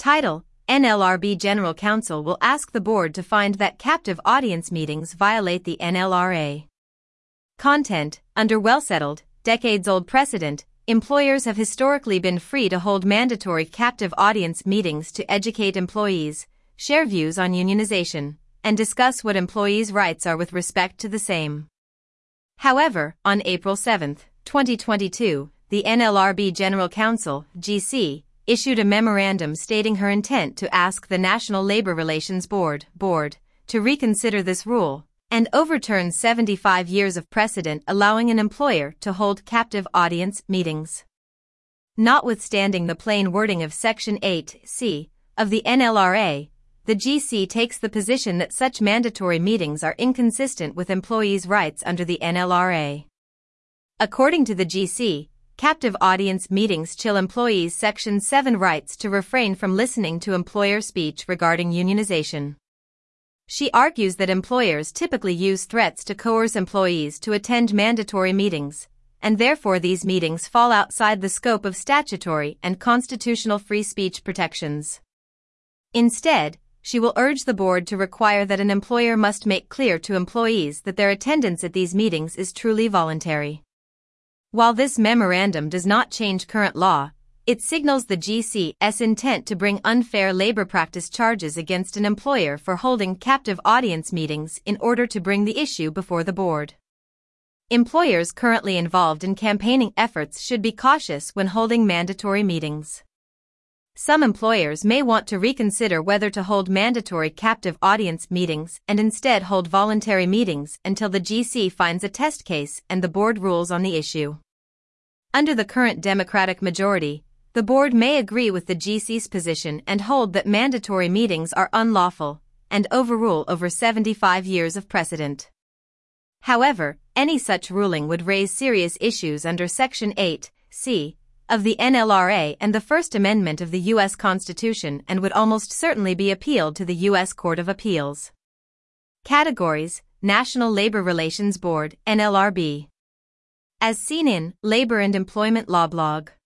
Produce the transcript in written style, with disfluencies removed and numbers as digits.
Title: NLRB General Counsel will ask the board to find that captive audience meetings violate the NLRA. Content: under well-settled, decades-old precedent, employers have historically been free to hold mandatory captive audience meetings to educate employees, share views on unionization, and discuss what employees' rights are with respect to the same. However, on April 7, 2022, the NLRB General Counsel, GC, issued a memorandum stating her intent to ask the National Labor Relations Board to reconsider this rule and overturn 75 years of precedent allowing an employer to hold captive audience meetings. Notwithstanding the plain wording of Section 8(c) of the NLRA, the GC takes the position that such mandatory meetings are inconsistent with employees' rights under the NLRA. According to the GC, captive audience meetings chill employees' Section 7 rights to refrain from listening to employer speech regarding unionization. She argues that employers typically use threats to coerce employees to attend mandatory meetings, and therefore these meetings fall outside the scope of statutory and constitutional free speech protections. Instead, she will urge the board to require that an employer must make clear to employees that their attendance at these meetings is truly voluntary. While this memorandum does not change current law, it signals the GC's intent to bring unfair labor practice charges against an employer for holding captive audience meetings in order to bring the issue before the board. Employers currently involved in campaigning efforts should be cautious when holding mandatory meetings. Some employers may want to reconsider whether to hold mandatory captive audience meetings and instead hold voluntary meetings until the GC finds a test case and the board rules on the issue. Under the current Democratic majority, the board may agree with the GC's position and hold that mandatory meetings are unlawful, and overrule over 75 years of precedent. However, any such ruling would raise serious issues under Section 8(c) of the NLRA and the First Amendment of the U.S. Constitution and would almost certainly be appealed to the U.S. Court of Appeals. Categories: National Labor Relations Board, NLRB. As seen in Labor and Employment Law blog.